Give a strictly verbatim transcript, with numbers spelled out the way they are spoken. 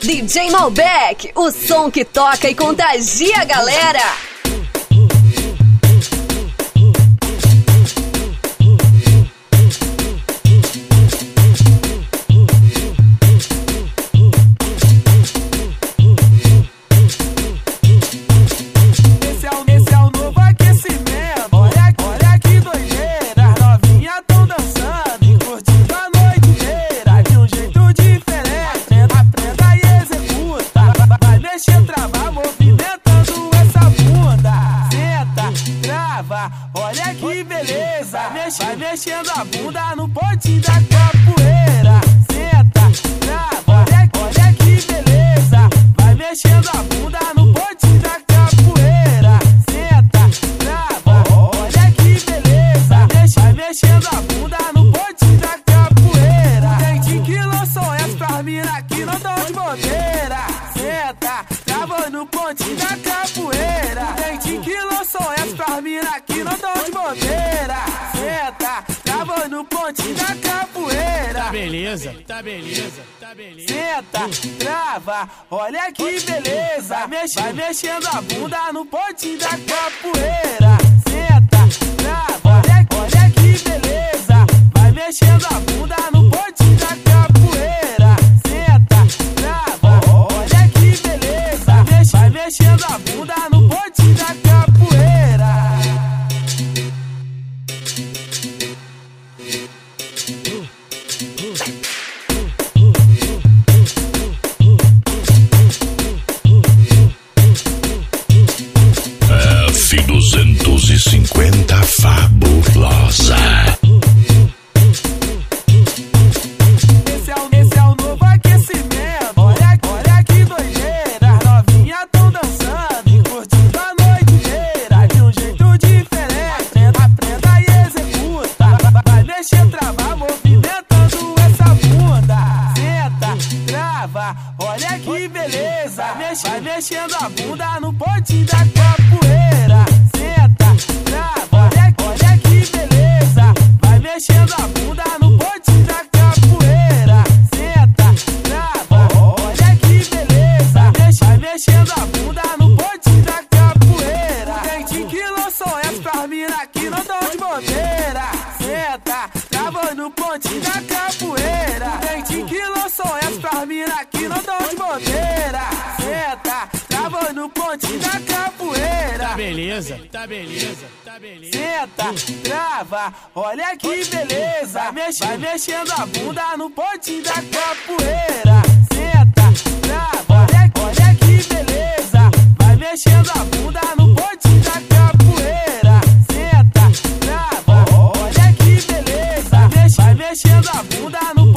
D J Malbec, o som que toca e contagia a galera. Olha que beleza, vai mexendo a bunda no ponte da capoeira. Senta, trava, olha, olha que beleza, vai mexendo a bunda no ponte da capoeira. Senta, trava, olha que beleza, vai mexendo a bunda no ponte da capoeira. Tem que lançou essa pra mina que não dão de bobeira. Senta, trava no ponte da capoeira. Tem que lançou essa pra mina que não dão de bobeira. Senta, trava no ponte da capoeira. Tá beleza, tá beleza, tá beleza. Senta, trava, olha que beleza, mexe, vai mexendo a bunda no ponte da capoeira. Senta, trava, olha, olha que beleza, vai mexendo a bunda no ponte da capoeira. Senta, trava, olha que beleza, mexe, vai mexendo a bunda no ponte da capoeira. F duzentos e cinquenta fabulosa. Esse é o, esse é o novo aquecimento. Olha, olha que doideira, as novinhas tão dançando e curtindo a noite inteira de um jeito diferente. Aprenda e executa, vai mexer, travar, movimentando essa bunda. Senta, trava, olha que beleza, mexe, vai mexendo a bunda no ponte da capoeira. Senta, trava, olha, olha que beleza, vai mexendo a bunda no ponte da capoeira. Senta, trava, olha que beleza, mexe, vai mexendo a bunda no ponte da capoeira. Tem que lançou essa pra mina que não dão de bobeira. Senta, trava no ponte da capoeira. Tem que lançou essa pra mina que não dão de bobeira. Senta, trava no ponte da capoeira. Tá beleza, tá beleza, tá beleza. Senta, trava, olha que beleza, mexe, vai mexendo a bunda no ponte da capoeira. Senta, trava, olha, olha que beleza, vai mexendo a bunda no ponte da capoeira. Senta, trava, olha que beleza, mexe, vai mexendo a bunda no